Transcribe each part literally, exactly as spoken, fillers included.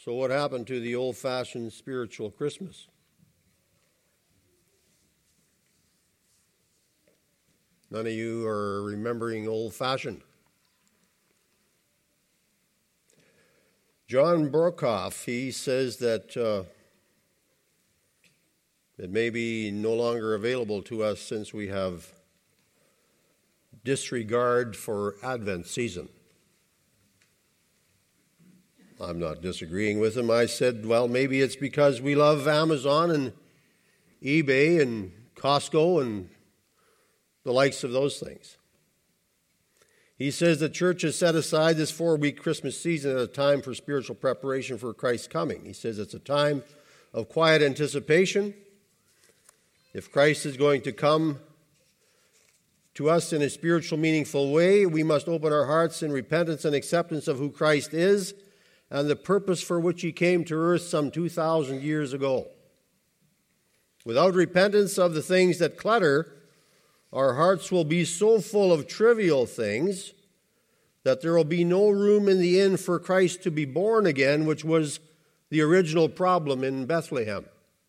So what happened to the old-fashioned spiritual Christmas? None of you are remembering old-fashioned. John Brokoff, he says that uh, it may be no longer available to us since we have disregard for Advent season. I'm not disagreeing with him. I said, well, maybe it's because we love Amazon and eBay and Costco and the likes of those things. He says the church has set aside this four-week Christmas season as a time for spiritual preparation for Christ's coming. He says it's a time of quiet anticipation. If Christ is going to come to us in a spiritual, meaningful way, we must open our hearts in repentance and acceptance of who Christ is and the purpose for which he came to earth some two thousand years ago. Without repentance of the things that clutter, our hearts will be so full of trivial things that there will be no room in the inn for Christ to be born again, which was the original problem in Bethlehem.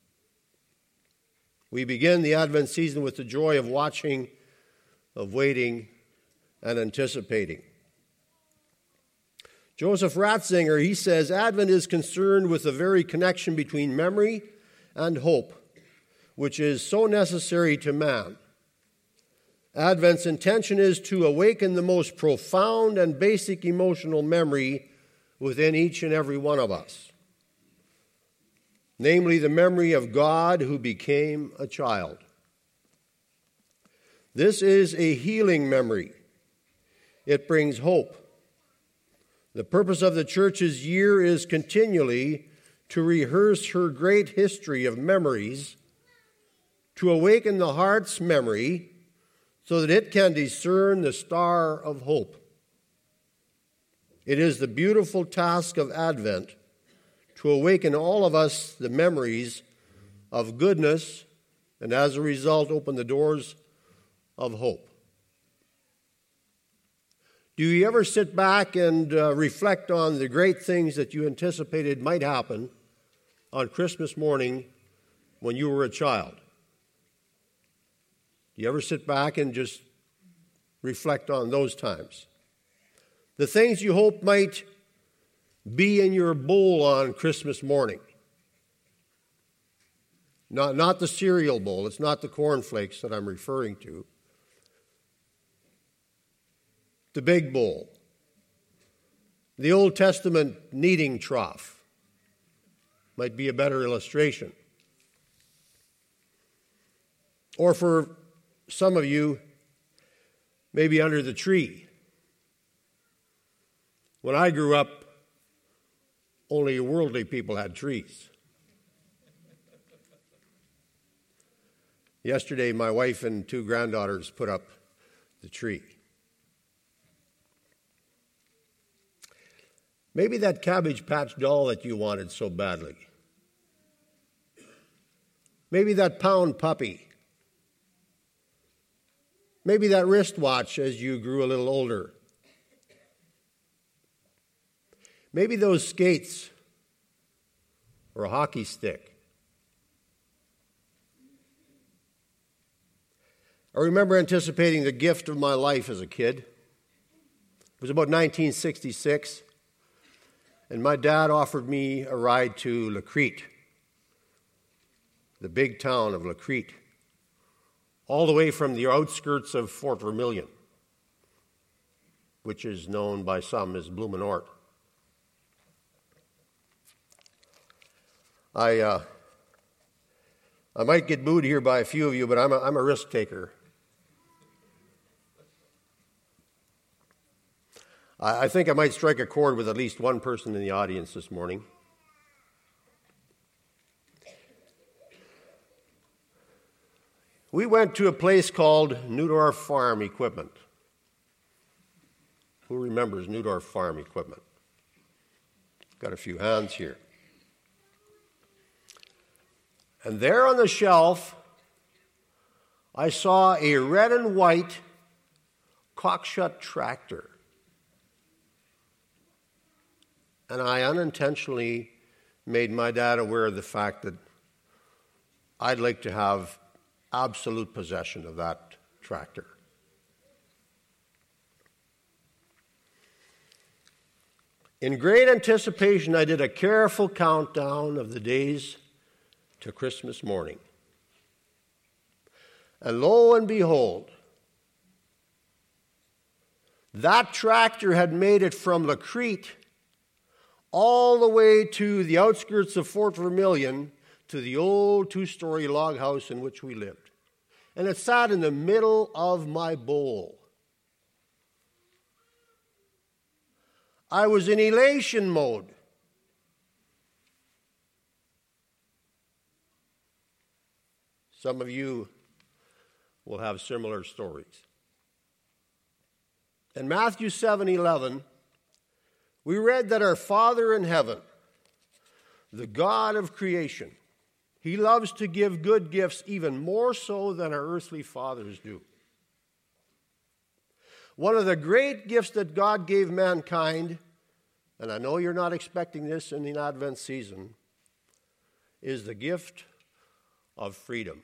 We begin the Advent season with the joy of watching, of waiting, and anticipating. Joseph Ratzinger, he says, Advent is concerned with the very connection between memory and hope, which is so necessary to man. Advent's intention is to awaken the most profound and basic emotional memory within each and every one of us, namely the memory of God who became a child. This is a healing memory. It brings hope. The purpose of the church's year is continually to rehearse her great history of memories, to awaken the heart's memory so that it can discern the star of hope. It is the beautiful task of Advent to awaken all of us the memories of goodness and as a result open the doors of hope. Do you ever sit back and uh, reflect on the great things that you anticipated might happen on Christmas morning when you were a child? Do you ever sit back and just reflect on those times? The things you hope might be in your bowl on Christmas morning. Not, not the cereal bowl. It's not the cornflakes that I'm referring to. The big bowl. The Old Testament kneading trough might be a better illustration. Or for some of you, maybe under the tree. When I grew up, only worldly people had trees. Yesterday, my wife and two granddaughters put up the tree. Maybe that Cabbage Patch doll that you wanted so badly. Maybe that pound puppy. Maybe that wristwatch as you grew a little older. Maybe those skates or a hockey stick. I remember anticipating the gift of my life as a kid. It was about nineteen sixty-six, and my dad offered me a ride to Lacrete, the big town of Lacrete, all the way from the outskirts of Fort Vermilion, which is known by some as Blumenort. I uh, I might get booed here by a few of you, but I'm a, I'm a risk taker. I, I think I might strike a chord with at least one person in the audience this morning. We went to a place called Neudorf Farm Equipment. Who remembers Neudorf Farm Equipment? Got a few hands here. And there on the shelf, I saw a red and white cockshut tractor. And I unintentionally made my dad aware of the fact that I'd like to have absolute possession of that tractor. In great anticipation, I did a careful countdown of the days to Christmas morning. And lo and behold, that tractor had made it from Lacrete all the way to the outskirts of Fort Vermilion to the old two-story log house in which we lived. And it sat in the middle of my bowl. I was in elation mode. Some of you will have similar stories. In Matthew seven eleven, we read that our Father in heaven, the God of creation, He loves to give good gifts even more so than our earthly fathers do. One of the great gifts that God gave mankind, and I know you're not expecting this in the Advent season, is the gift of freedom.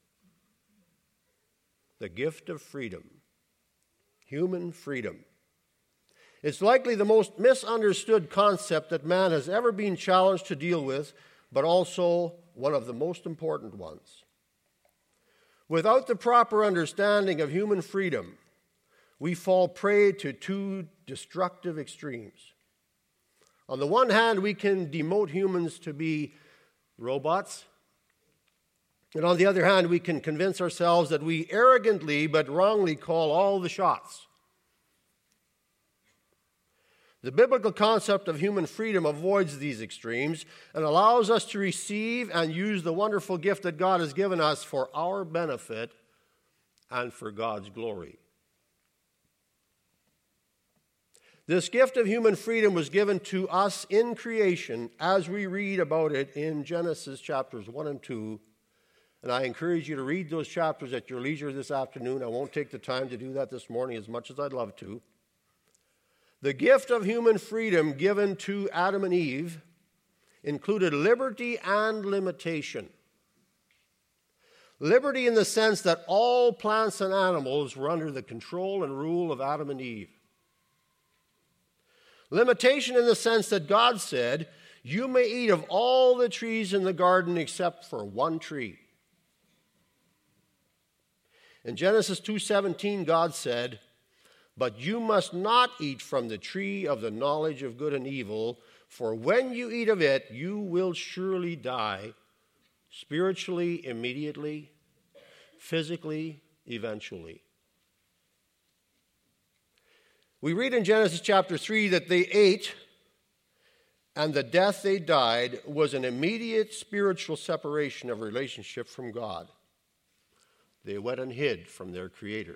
The gift of freedom. Human freedom. It's likely the most misunderstood concept that man has ever been challenged to deal with, but also one of the most important ones. Without the proper understanding of human freedom, we fall prey to two destructive extremes. On the one hand, we can demote humans to be robots. And on the other hand, we can convince ourselves that we arrogantly but wrongly call all the shots. The biblical concept of human freedom avoids these extremes and allows us to receive and use the wonderful gift that God has given us for our benefit and for God's glory. This gift of human freedom was given to us in creation as we read about it in Genesis chapters one and two. And I encourage you to read those chapters at your leisure this afternoon. I won't take the time to do that this morning as much as I'd love to. The gift of human freedom given to Adam and Eve included liberty and limitation. Liberty in the sense that all plants and animals were under the control and rule of Adam and Eve. Limitation in the sense that God said, "You may eat of all the trees in the garden except for one tree." In Genesis two seventeen, God said, "But you must not eat from the tree of the knowledge of good and evil, for when you eat of it, you will surely die, spiritually, immediately, physically, eventually." We read in Genesis chapter three that they ate, and the death they died was an immediate spiritual separation of relationship from God. They went and hid from their Creator.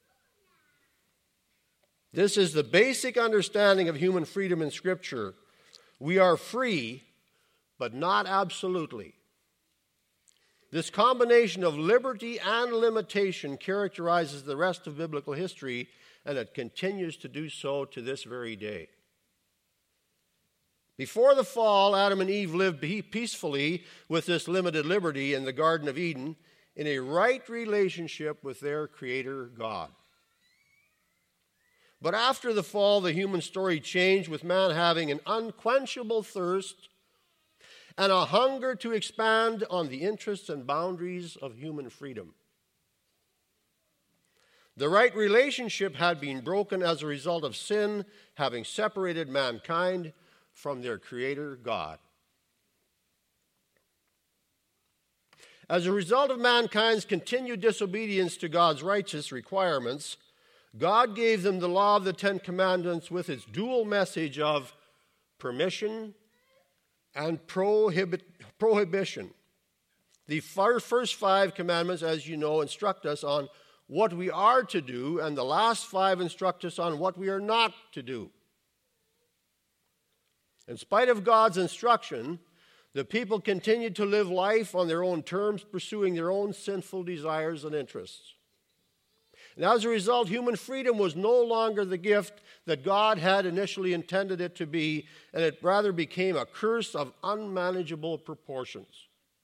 This is the basic understanding of human freedom in Scripture. We are free, but not absolutely. This combination of liberty and limitation characterizes the rest of biblical history, and it continues to do so to this very day. Before the fall, Adam and Eve lived peacefully with this limited liberty in the Garden of Eden in a right relationship with their Creator God. But after the fall, the human story changed, with man having an unquenchable thirst and a hunger to expand on the interests and boundaries of human freedom. The right relationship had been broken as a result of sin having separated mankind from their Creator God. As a result of mankind's continued disobedience to God's righteous requirements, God gave them the law of the Ten Commandments with its dual message of permission and prohibit, prohibition. The first five commandments, as you know, instruct us on what we are to do, and the last five instruct us on what we are not to do. In spite of God's instruction, the people continued to live life on their own terms, pursuing their own sinful desires and interests. And as a result, human freedom was no longer the gift that God had initially intended it to be, and it rather became a curse of unmanageable proportions.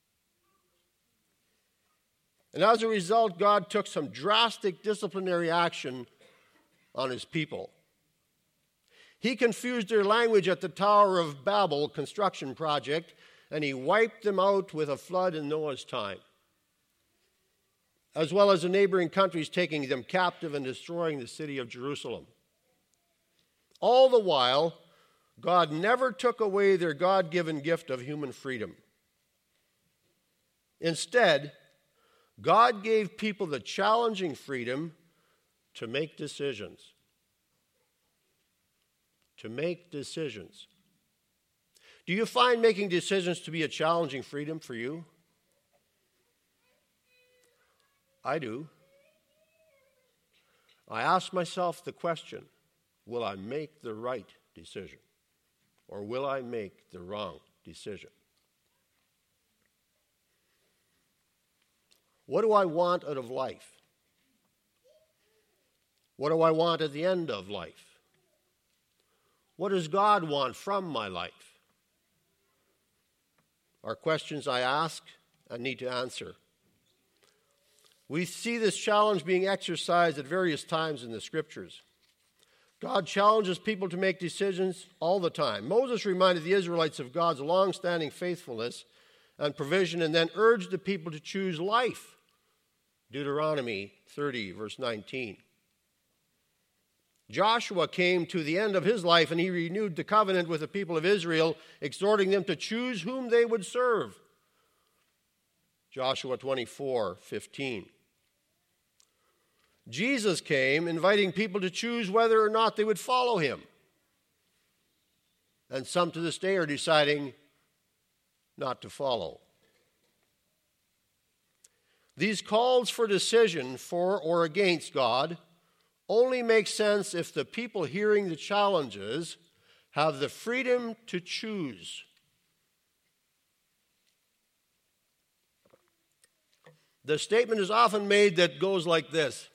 And as a result, God took some drastic disciplinary action on his people. He confused their language at the Tower of Babel construction project, and he wiped them out with a flood in Noah's time, as well as the neighboring countries taking them captive and destroying the city of Jerusalem. All the while, God never took away their God-given gift of human freedom. Instead, God gave people the challenging freedom to make decisions. To make decisions. Do you find making decisions to be a challenging freedom for you? I do. I ask myself the question, will I make the right decision? Or will I make the wrong decision? What do I want out of life? What do I want at the end of life? What does God want from my life? Are questions I ask and need to answer. We see this challenge being exercised at various times in the Scriptures. God challenges people to make decisions all the time. Moses reminded the Israelites of God's long-standing faithfulness and provision, and then urged the people to choose life. Deuteronomy thirty, verse nineteen. Joshua came to the end of his life, and he renewed the covenant with the people of Israel, exhorting them to choose whom they would serve. Joshua twenty-four, fifteen. Jesus came, inviting people to choose whether or not they would follow him. And some to this day are deciding not to follow. These calls for decision for or against God only make sense if the people hearing the challenges have the freedom to choose. The statement is often made that goes like this: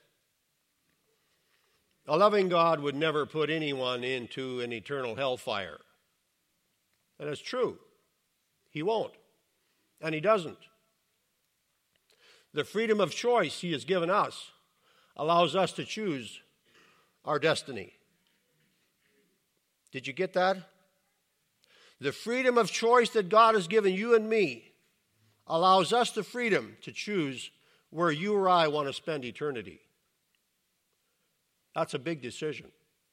a loving God would never put anyone into an eternal hellfire. And it's true. He won't. And he doesn't. The freedom of choice he has given us allows us to choose our destiny. Did you get that? The freedom of choice that God has given you and me allows us the freedom to choose where you or I want to spend eternity. That's a big decision.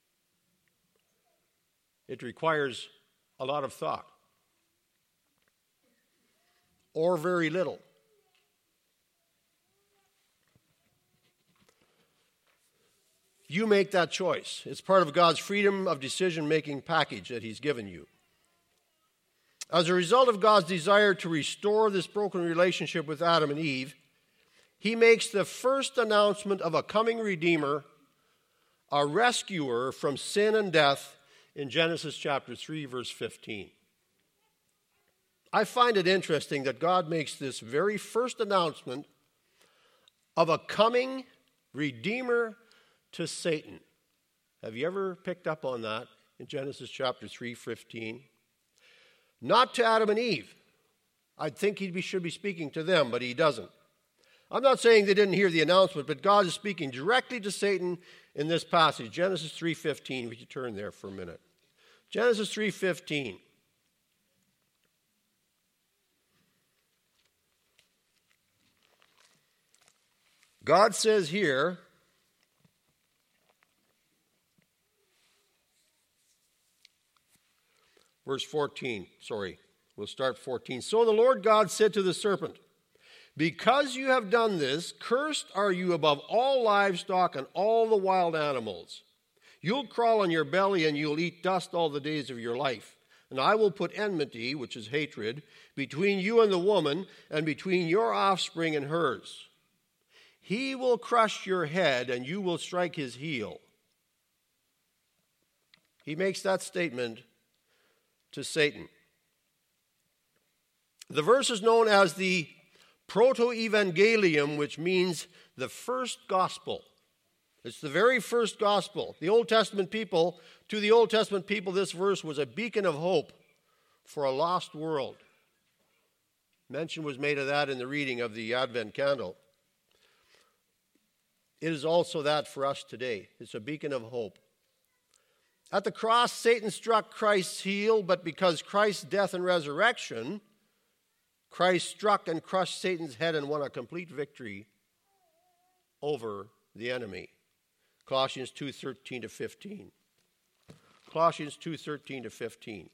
It requires a lot of thought, or very little. You make that choice. It's part of God's freedom of decision-making package that he's given you. As a result of God's desire to restore this broken relationship with Adam and Eve, he makes the first announcement of a coming Redeemer, a rescuer from sin and death, in Genesis chapter three, verse fifteen. I find it interesting that God makes this very first announcement of a coming Redeemer to Satan. Have you ever picked up on that in Genesis chapter three, fifteen? Not to Adam and Eve. I'd think he should be speaking to them, but he doesn't. I'm not saying they didn't hear the announcement, but God is speaking directly to Satan in this passage, Genesis three fifteen. Would you turn there for a minute? Genesis three fifteen. God says here, verse fourteen, sorry, we'll start fourteen. So the Lord God said to the serpent, because you have done this, cursed are you above all livestock and all the wild animals. You'll crawl on your belly and you'll eat dust all the days of your life. And I will put enmity, which is hatred, between you and the woman, and between your offspring and hers. He will crush your head and you will strike his heel. He makes that statement to Satan. The verse is known as the Proto-Evangelium, which means the first gospel. It's the very first gospel. The Old Testament people, to the Old Testament people, this verse was a beacon of hope for a lost world. Mention was made of that in the reading of the Advent candle. It is also that for us today. It's a beacon of hope. At the cross, Satan struck Christ's heel, but because Christ's death and resurrection, Christ struck and crushed Satan's head and won a complete victory over the enemy. Colossians two thirteen to fifteen. Colossians two thirteen to fifteen.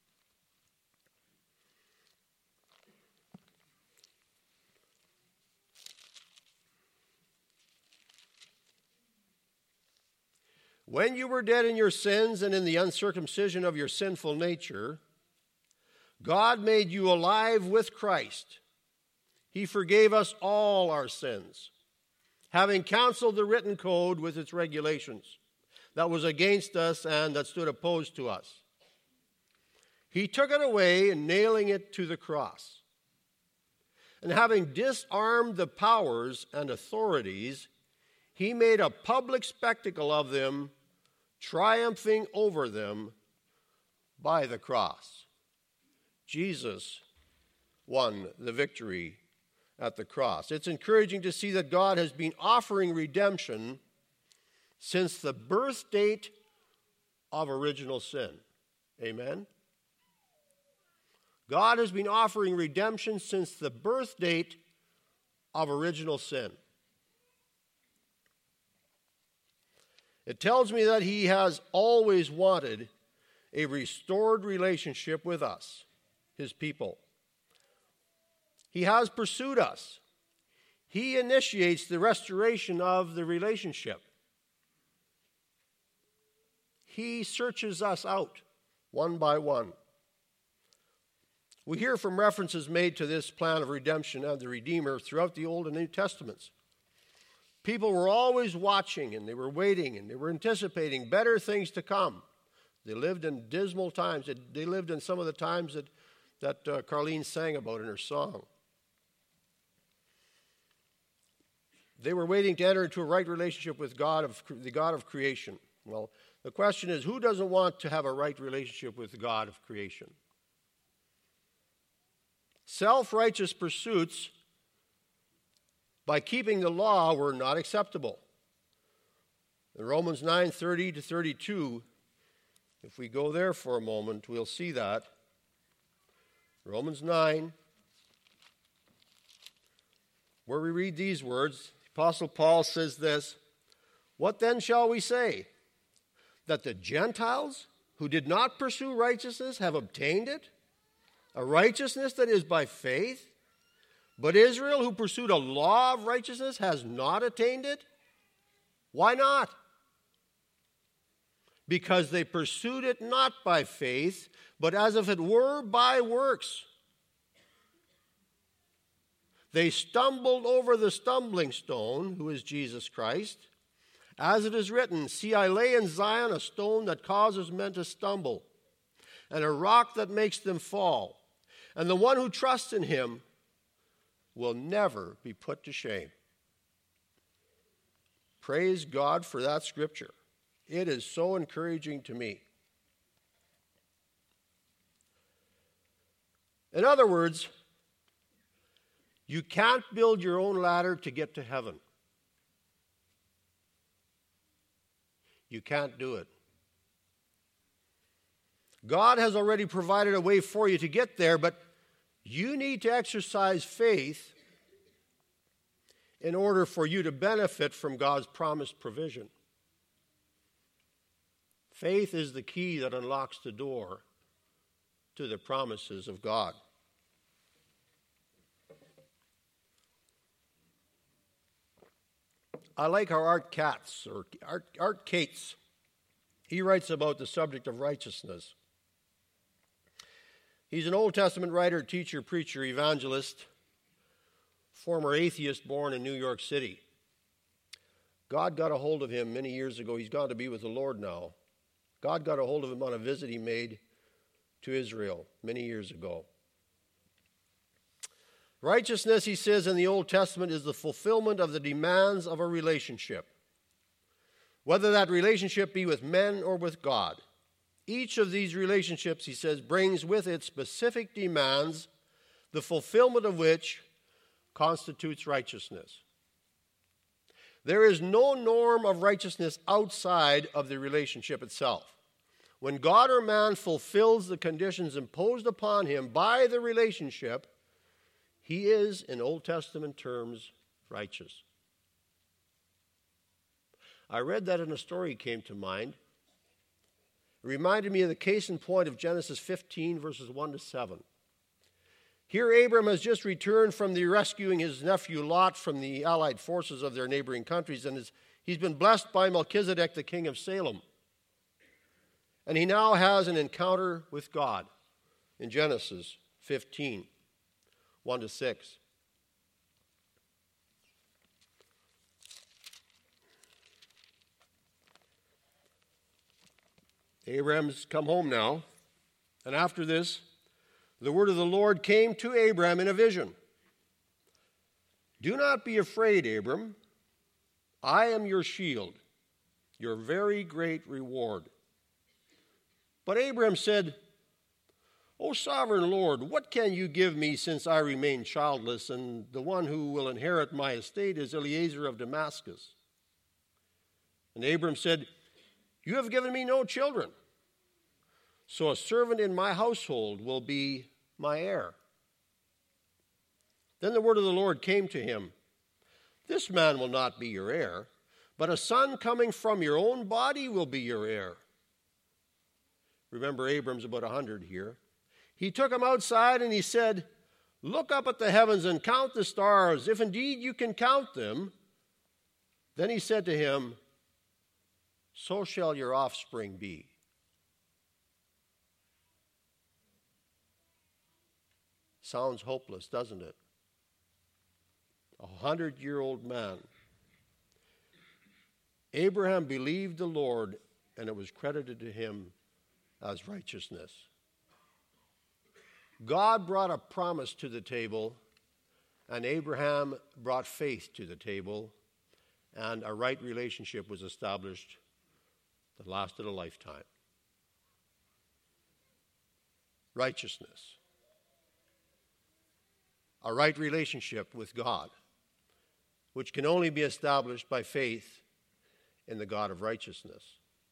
When you were dead in your sins and in the uncircumcision of your sinful nature, God made you alive with Christ. He forgave us all our sins, having canceled the written code with its regulations that was against us and that stood opposed to us. He took it away, nailing it to the cross. And having disarmed the powers and authorities, he made a public spectacle of them, triumphing over them by the cross. Jesus won the victory at the cross. It's encouraging to see that God has been offering redemption since the birth date of original sin. Amen? God has been offering redemption since the birth date of original sin. It tells me that he has always wanted a restored relationship with us, his people. He has pursued us. He initiates the restoration of the relationship. He searches us out one by one. We hear from references made to this plan of redemption and the Redeemer throughout the Old and New Testaments. People were always watching, and they were waiting, and they were anticipating better things to come. They lived in dismal times. They lived in some of the times that, that uh, Carlene sang about in her song. They were waiting to enter into a right relationship with God, of the God of creation. Well, the question is, who doesn't want to have a right relationship with the God of creation? Self-righteous pursuits by keeping the law were not acceptable. In Romans nine thirty to thirty-two, if we go there for a moment, we'll see that. Romans nine, where we read these words, the Apostle Paul says this, "What then shall we say? That the Gentiles who did not pursue righteousness have obtained it? A righteousness that is by faith? But Israel, who pursued a law of righteousness, has not attained it? Why not? Because they pursued it not by faith, but as if it were by works. They stumbled over the stumbling stone, who is Jesus Christ. As it is written, 'See, I lay in Zion a stone that causes men to stumble, and a rock that makes them fall. And the one who trusts in him will never be put to shame.'" Praise God for that scripture. It is so encouraging to me. In other words, you can't build your own ladder to get to heaven. You can't do it. God has already provided a way for you to get there, but you need to exercise faith in order for you to benefit from God's promised provision. Faith is the key that unlocks the door to the promises of God. I like how Art Katz, or Art, Art Cates, he writes about the subject of righteousness. He's an Old Testament writer, teacher, preacher, evangelist, former atheist born in New York City. God got a hold of him many years ago. He's gone to be with the Lord now. God got a hold of him on a visit he made to Israel many years ago. Righteousness, he says in the Old Testament, is the fulfillment of the demands of a relationship. whether that relationship be with men or with God. Each of these relationships, he says, brings with it specific demands, the fulfillment of which constitutes righteousness. There is no norm of righteousness outside of the relationship itself. When God or man fulfills the conditions imposed upon him by the relationship, he is, in Old Testament terms, righteous. I read that and a story came to mind. It reminded me of the case in point of Genesis fifteen, verses one to seven. Here Abram has just returned from the rescuing his nephew Lot from the allied forces of their neighboring countries, and is, he's been blessed by Melchizedek, the king of Salem. And he now has an encounter with God in Genesis fifteen, one to six. Abram's come home now, and after this, the word of the Lord came to Abram in a vision. Do not be afraid, Abram. I am your shield, your very great reward. But Abram said, O sovereign Lord, what can you give me since I remain childless, and the one who will inherit my estate is Eliezer of Damascus? And Abram said, You have given me no children, so a servant in my household will be my heir. Then the word of the Lord came to him, This man will not be your heir, but a son coming from your own body will be your heir. Remember, Abram's about a hundred here. He took him outside and he said, Look up at the heavens and count the stars, if indeed you can count them. Then he said to him, So shall your offspring be. Sounds hopeless, doesn't it? A hundred-year-old man. Abraham believed the Lord, and it was credited to him as righteousness. God brought a promise to the table, and Abraham brought faith to the table, and a right relationship was established that lasted a lifetime. Righteousness. A right relationship with God, which can only be established by faith in the God of righteousness.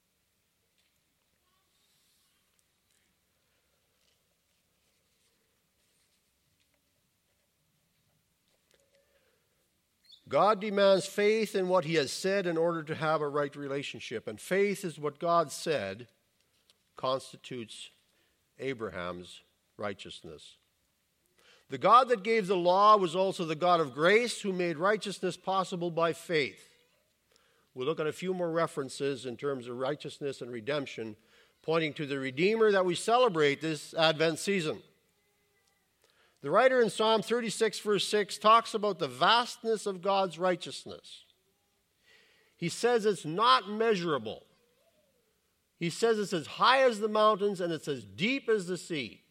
God demands faith in what he has said in order to have a right relationship. And faith is what God said constitutes Abraham's righteousness. The God that gave the law was also the God of grace, who made righteousness possible by faith. We'll look at a few more references in terms of righteousness and redemption, pointing to the Redeemer that we celebrate this Advent season. The writer in Psalm thirty-six, verse six, talks about the vastness of God's righteousness. He says it's not measurable. He says it's as high as the mountains and it's as deep as the sea.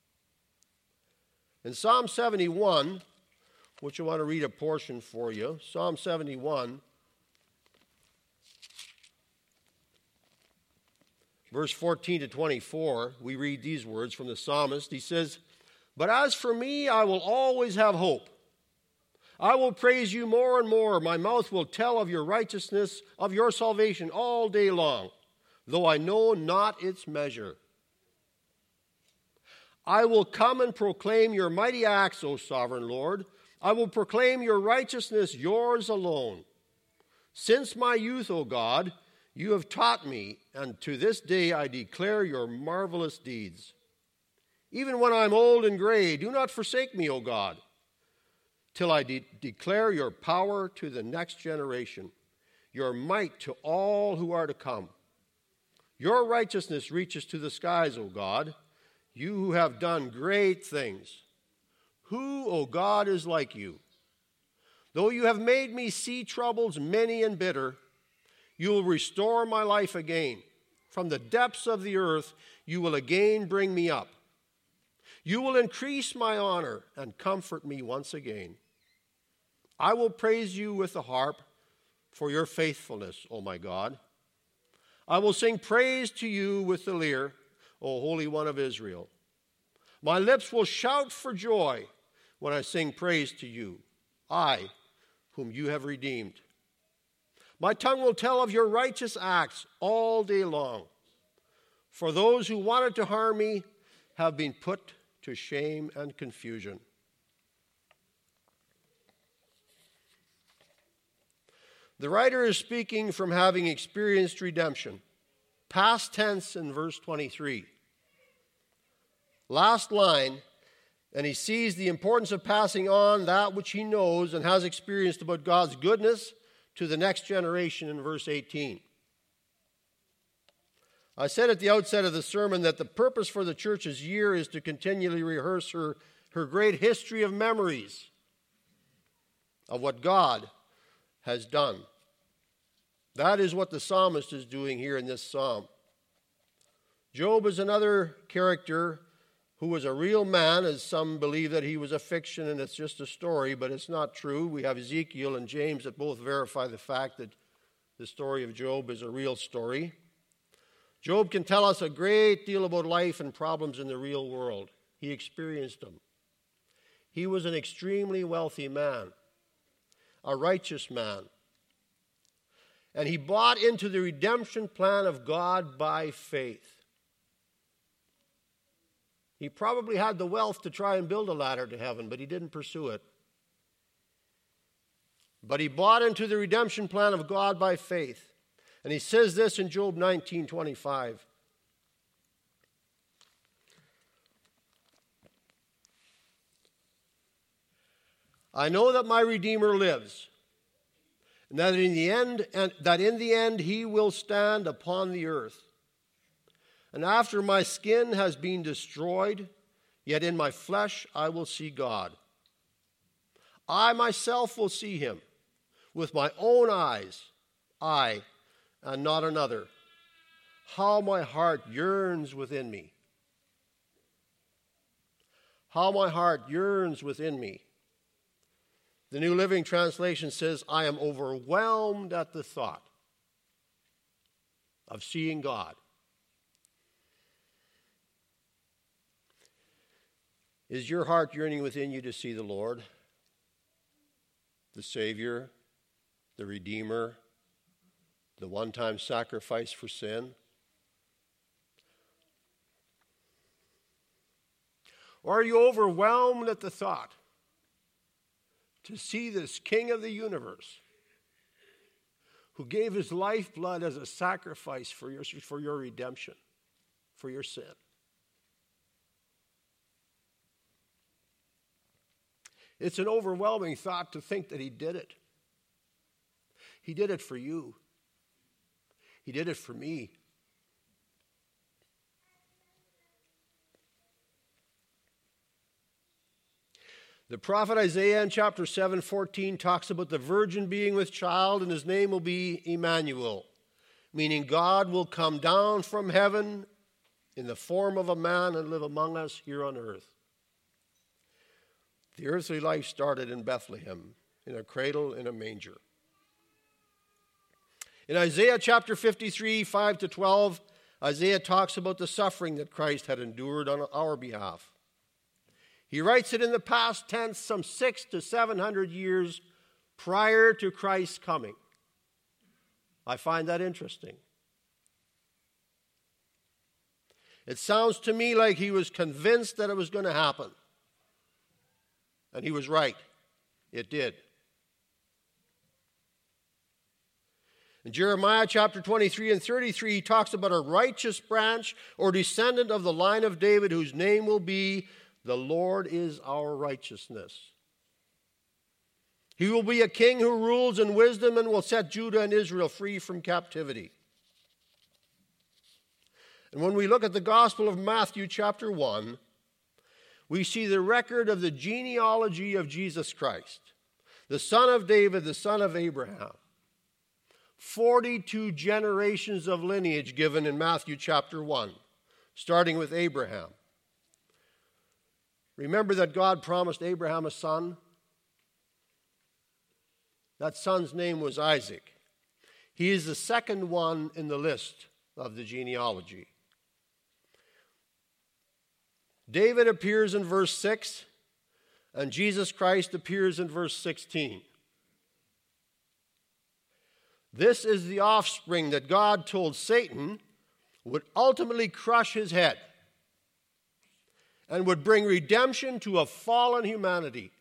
In Psalm seventy-one, which I want to read a portion for you, Psalm seventy-one, verse fourteen to twenty-four, we read these words from the psalmist. He says, But as for me, I will always have hope. I will praise you more and more. My mouth will tell of your righteousness, of your salvation all day long, though I know not its measure. I will come and proclaim your mighty acts, O sovereign Lord. I will proclaim your righteousness, yours alone. Since my youth, O God, you have taught me, and to this day I declare your marvelous deeds. Even when I'm old and gray, do not forsake me, O God, till I de- declare your power to the next generation, your might to all who are to come. Your righteousness reaches to the skies, O God, you who have done great things. Who, O God, is like you? Though you have made me see troubles many and bitter, you will restore my life again. From the depths of the earth, you will again bring me up. You will increase my honor and comfort me once again. I will praise you with the harp for your faithfulness, O my God. I will sing praise to you with the lyre, O Holy One of Israel. My lips will shout for joy when I sing praise to you, I, whom you have redeemed. My tongue will tell of your righteous acts all day long. For those who wanted to harm me have been put to shame and confusion. The writer is speaking from having experienced redemption. Past tense in verse twenty-three. Last line, and he sees the importance of passing on that which he knows and has experienced about God's goodness to the next generation in verse eighteen. I said at the outset of the sermon that the purpose for the church's year is to continually rehearse her, her great history of memories of what God has done. That is what the psalmist is doing here in this psalm. Job is another character who was a real man, as some believe that he was a fiction and it's just a story, but it's not true. We have Ezekiel and James that both verify the fact that the story of Job is a real story. Job can tell us a great deal about life and problems in the real world. He experienced them. He was an extremely wealthy man, a righteous man. And he bought into the redemption plan of God by faith. He probably had the wealth to try and build a ladder to heaven, but he didn't pursue it. But he bought into the redemption plan of God by faith. And he says this in Job nineteen twenty-five. I know that my Redeemer lives, and that in the end, and that in the end he will stand upon the earth. And after my skin has been destroyed, yet in my flesh I will see God. I myself will see him with my own eyes, I, and not another. How my heart yearns within me. How my heart yearns within me. The New Living Translation says, I am overwhelmed at the thought of seeing God. Is your heart yearning within you to see the Lord, the Savior, the Redeemer, the one-time sacrifice for sin? Or are you overwhelmed at the thought to see this King of the universe who gave his lifeblood as a sacrifice for your, for your redemption, for your sin? It's an overwhelming thought to think that he did it. He did it for you. He did it for me. The prophet Isaiah in chapter seven fourteen talks about the virgin being with child, and his name will be Emmanuel, meaning God will come down from heaven in the form of a man and live among us here on earth. The earthly life started in Bethlehem, in a cradle in a manger. In Isaiah chapter fifty-three, five to twelve, Isaiah talks about the suffering that Christ had endured on our behalf. He writes it in the past tense, some six to seven hundred years prior to Christ's coming. I find that interesting. It sounds to me like he was convinced that it was going to happen. And he was right. It did. In Jeremiah chapter twenty-three and thirty-three, he talks about a righteous branch or descendant of the line of David whose name will be, the Lord is our righteousness. He will be a king who rules in wisdom and will set Judah and Israel free from captivity. And when we look at the Gospel of Matthew chapter one, we see the record of the genealogy of Jesus Christ, the son of David, the son of Abraham. forty-two generations of lineage given in Matthew chapter one, starting with Abraham. Remember that God promised Abraham a son? That son's name was Isaac. He is the second one in the list of the genealogy. David appears in verse six, and Jesus Christ appears in verse sixteen. This is the offspring that God told Satan would ultimately crush his head and would bring redemption to a fallen humanity.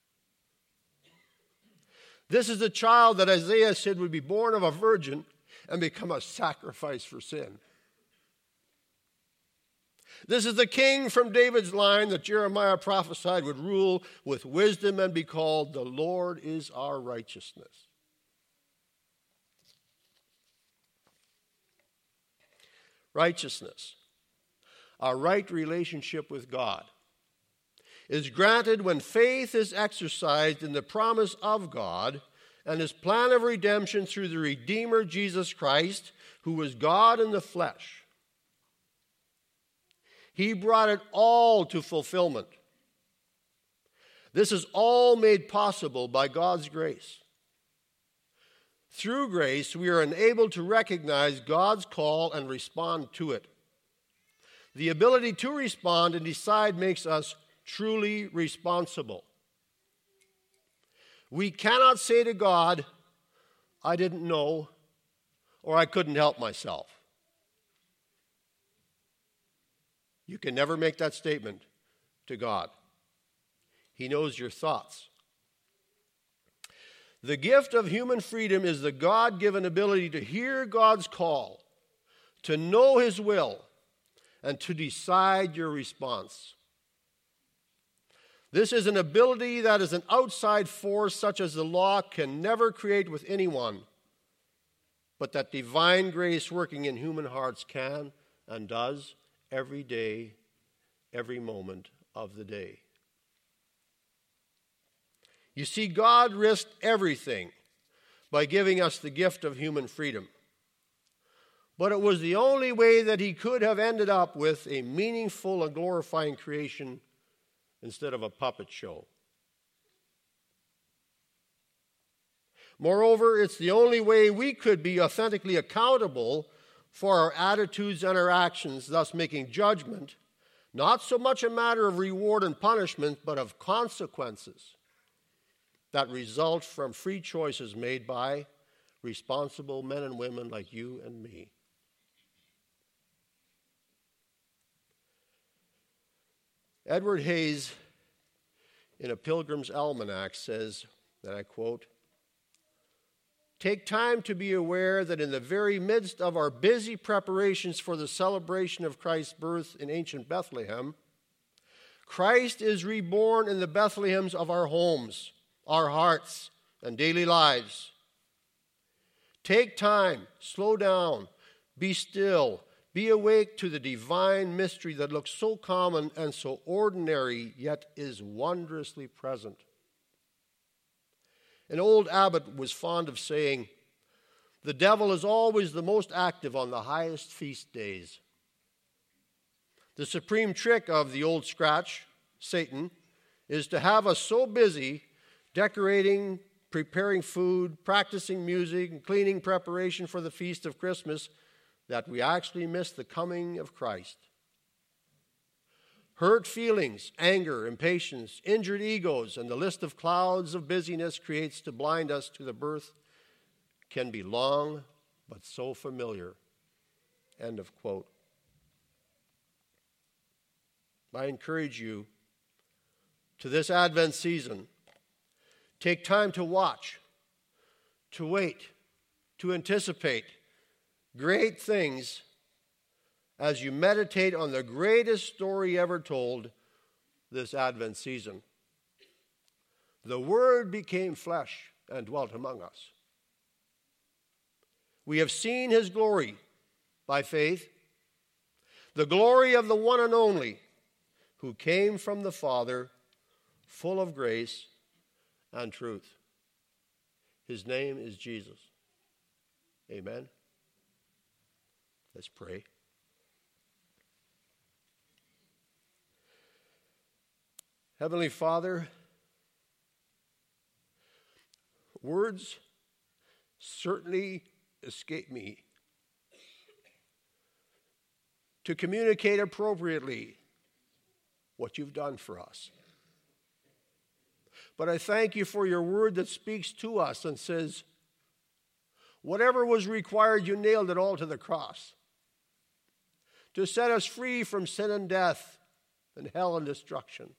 This is the child that Isaiah said would be born of a virgin and become a sacrifice for sin. This is the king from David's line that Jeremiah prophesied would rule with wisdom and be called, "The Lord is our righteousness." Righteousness, our right relationship with God, is granted when faith is exercised in the promise of God and his plan of redemption through the Redeemer Jesus Christ, who was God in the flesh. He brought it all to fulfillment. This is all made possible by God's grace. Through grace, we are enabled to recognize God's call and respond to it. The ability to respond and decide makes us truly responsible. We cannot say to God, "I didn't know," or "I couldn't help myself." You can never make that statement to God. He knows your thoughts. The gift of human freedom is the God-given ability to hear God's call, to know his will, and to decide your response. This is an ability that is an outside force such as the law can never create with anyone, but that divine grace working in human hearts can and does every day, every moment of the day. You see, God risked everything by giving us the gift of human freedom. But it was the only way that he could have ended up with a meaningful and glorifying creation instead of a puppet show. Moreover, it's the only way we could be authentically accountable for our attitudes and our actions, thus making judgment, not so much a matter of reward and punishment, but of consequences that result from free choices made by responsible men and women like you and me. Edward Hayes, in A Pilgrim's Almanac, says, and I quote, "Take time to be aware that in the very midst of our busy preparations for the celebration of Christ's birth in ancient Bethlehem, Christ is reborn in the Bethlehems of our homes, our hearts, and daily lives. Take time, slow down, be still, be awake to the divine mystery that looks so common and so ordinary, yet is wondrously present." An old abbot was fond of saying, "The devil is always the most active on the highest feast days." The supreme trick of the old scratch, Satan, is to have us so busy decorating, preparing food, practicing music, and cleaning preparation for the feast of Christmas that we actually miss the coming of Christ. Hurt feelings, anger, impatience, injured egos, and the list of clouds of busyness creates to blind us to the birth can be long but so familiar. End of quote. I encourage you to this Advent season, take time to watch, to wait, to anticipate great things as you meditate on the greatest story ever told this Advent season. The Word became flesh and dwelt among us. We have seen his glory by faith, the glory of the one and only who came from the Father, full of grace and truth. His name is Jesus. Amen. Let's pray. Heavenly Father, words certainly escape me to communicate appropriately what you've done for us. But I thank you for your word that speaks to us and says, whatever was required, you nailed it all to the cross to set us free from sin and death and hell and destruction.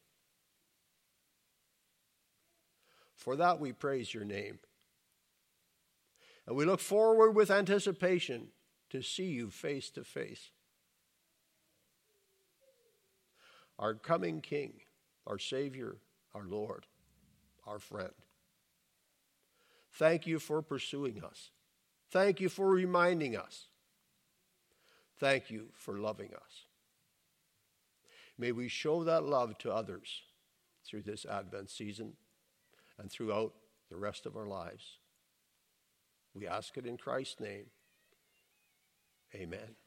For that we praise your name. And we look forward with anticipation to see you face to face. Our coming King, our Savior, our Lord, our friend. Thank you for pursuing us. Thank you for reminding us. Thank you for loving us. May we show that love to others through this Advent season and throughout the rest of our lives. We ask it in Christ's name. Amen.